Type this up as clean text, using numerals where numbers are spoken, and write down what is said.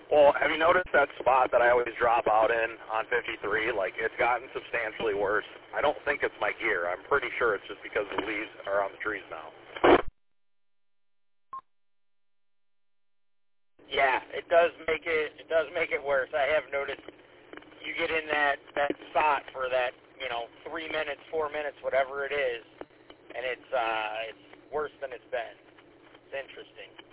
Well, have you noticed that spot that I always drop out in on 53? Like, it's gotten substantially worse. I don't think it's my gear. I'm pretty sure it's just because the leaves are on the trees now. Yeah, it does make it worse. I have noticed you get in that spot for that, 3 minutes, 4 minutes, whatever it is, and it's worse than it's been. It's interesting.